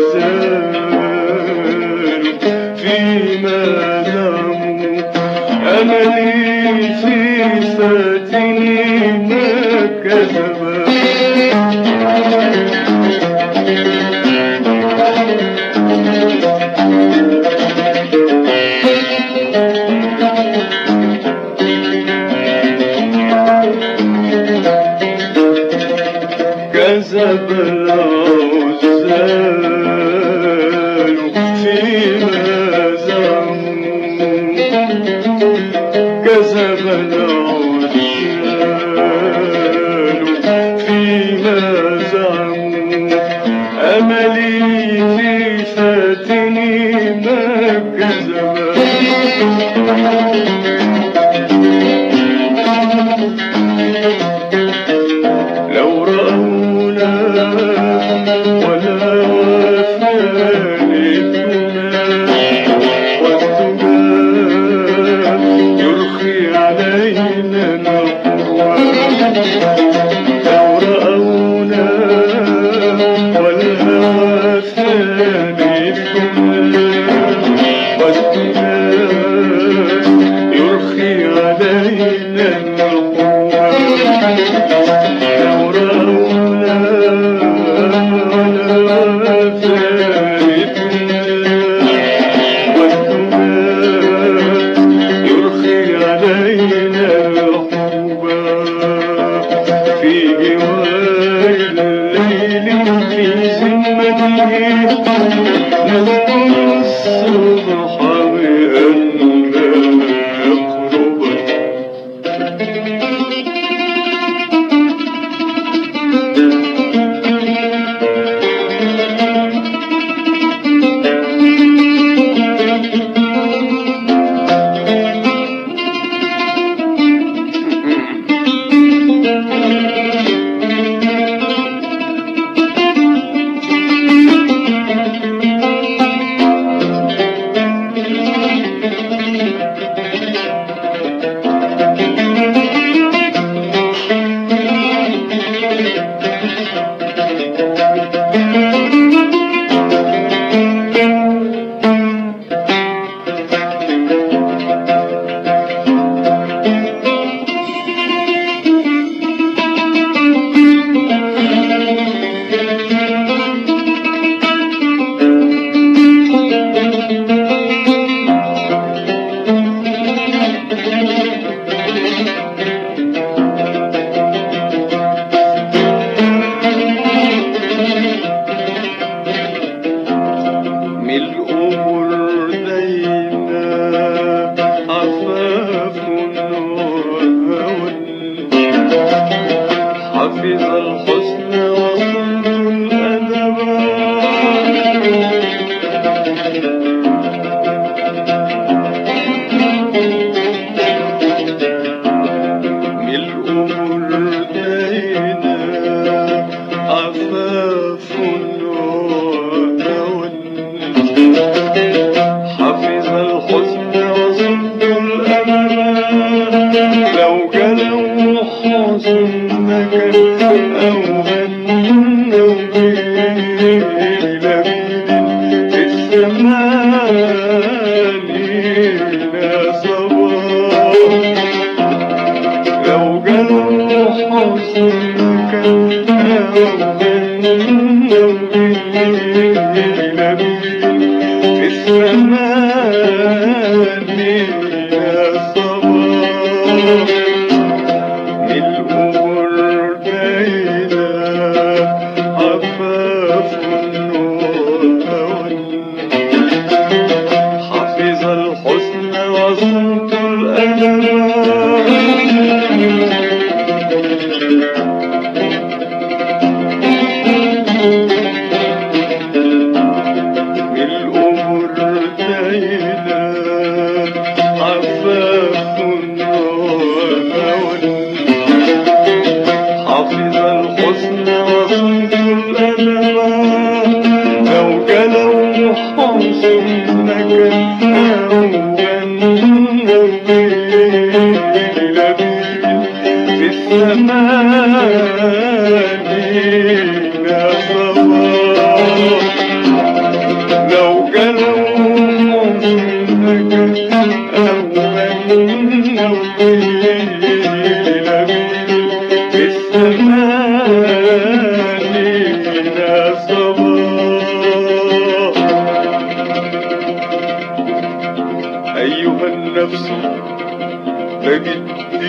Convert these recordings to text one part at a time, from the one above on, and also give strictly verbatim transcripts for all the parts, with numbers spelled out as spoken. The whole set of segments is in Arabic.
زالوا فيما زعموا أملي في فاتني ما كذبا كذب العزال فيما زعموا كذب العزال فيما زعموا أملي في فاتني ما كذبا لو رأونا ولا وفانتنا والتباب يرخي علينا نقوى لو رأونا ولا وفانتنا والتباب يرخي علينا نقوى لو رأونا ولا فارتنا والتباب يرخي علينا الحباب في جوار الليل في ذمته نذكر الصبح بأننا يقربا حفظ الحسن وصلت الأدب ملء بردينا عفاف وهوى حفظ الحسن وصلت الأدب لو جلوا حسنك أو هنوا بلبيب في السمان لا صباح لو جلوا حسنك أو هنوا بلبيب في السمان لا صباح ملء بردينا عفاف وهوى حفظ الحسن وصمت الأدب ملء بردينا عفاف وهوى حفظ الحسن وصمت الأدب لو جلوا حسنك أو هنوا بلبيب في السمان لا صباح نفسه تجد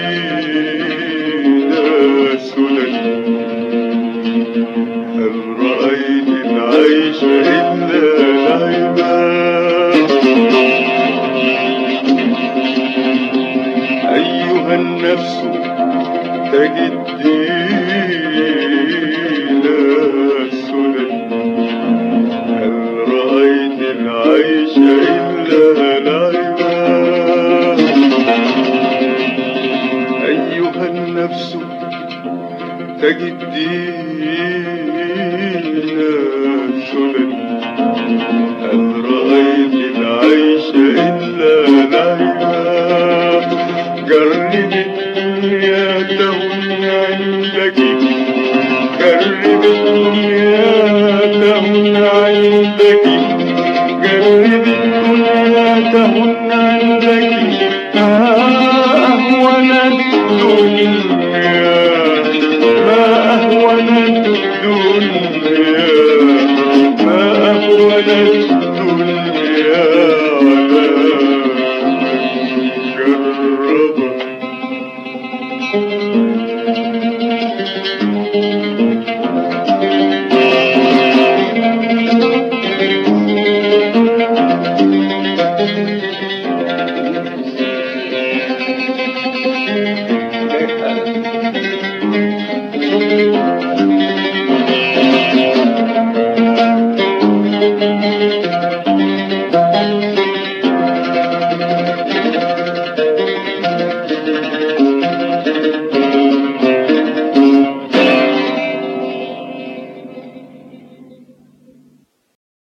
فينا سنن هل رأيت العيش إلا لعبا أيها النفس تجد فينا سنن هل رأيت العيش إلا لعبا أيها النفس تجد فينا سنن هل رأيت العيش إلا لعبا جرب الدنيا تهن عندك جرب الدنيا تهن عندك جرب الدنيا تهن عندك ما أهون الدنيا ما أهون الدنيا ما أهون الدنيا على جربها